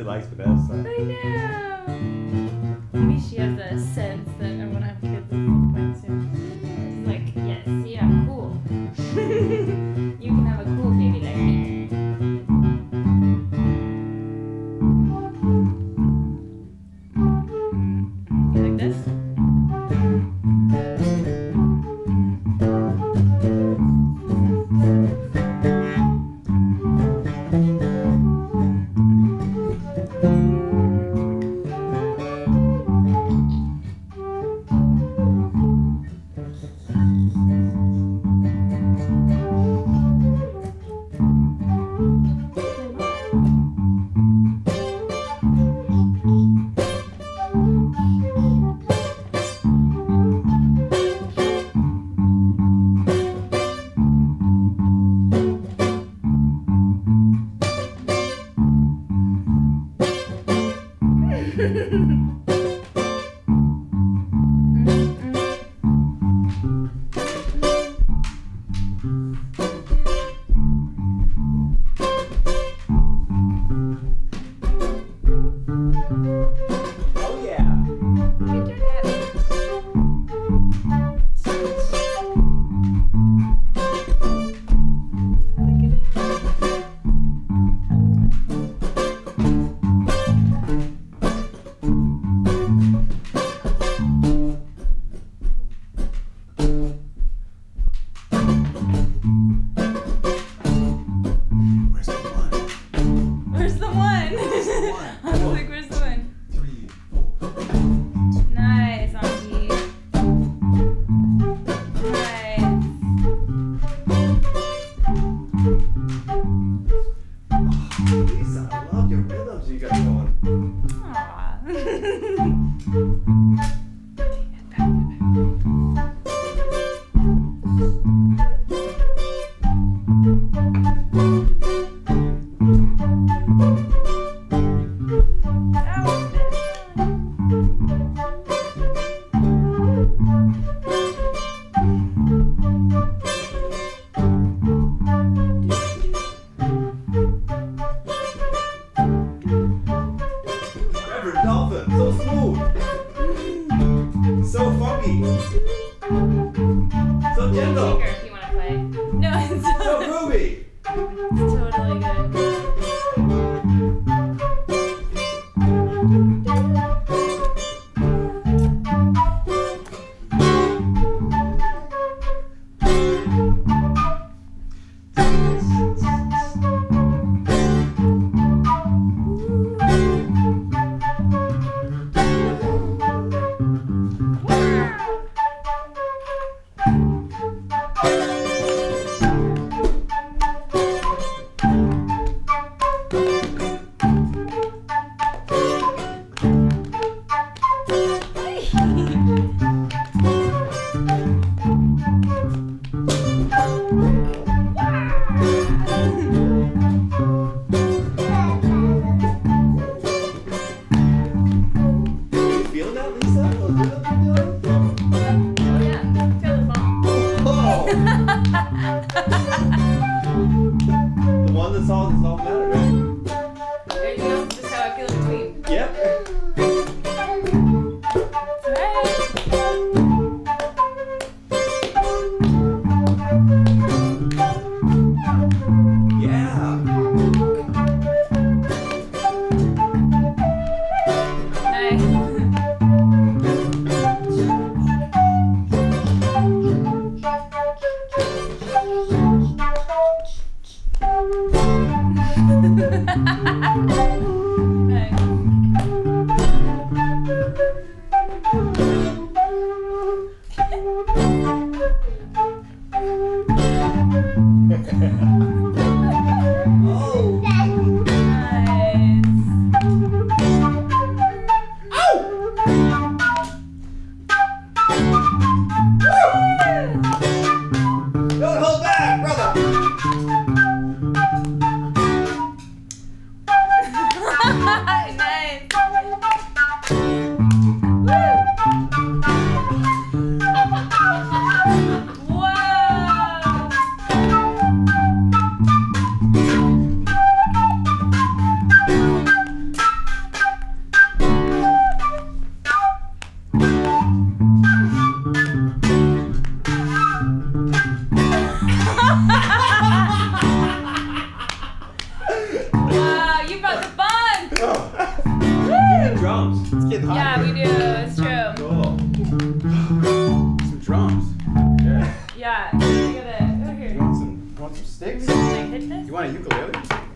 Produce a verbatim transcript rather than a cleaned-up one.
likes Vanessa. I know. Maybe she has a sense that I want to have kids at some point soon. She's like, yes, yeah, I'm cool. You can have a cool baby like me. You like this? Oh yeah. Where's the one? Where's the one? Where's the one? I was like, where's the one? Three, four. Nice, Auntie. Nice. Lisa, I love your rhythms you got going. Reverend Dolphin, so smooth. So funky. So gentle. If you want to play. No, it's So groovy. It's totally good. You feeling that, Lisa? Those rhythms you're doing? Oh yeah, feel the bump. Oh! The one that's all that's all matter, right? There you go. Just how I feel in between. Yep. Yeah. Oh. Don't hold back, brother. Nice. Whoa. want some Maybe sticks? just like hit this. You want a ukulele?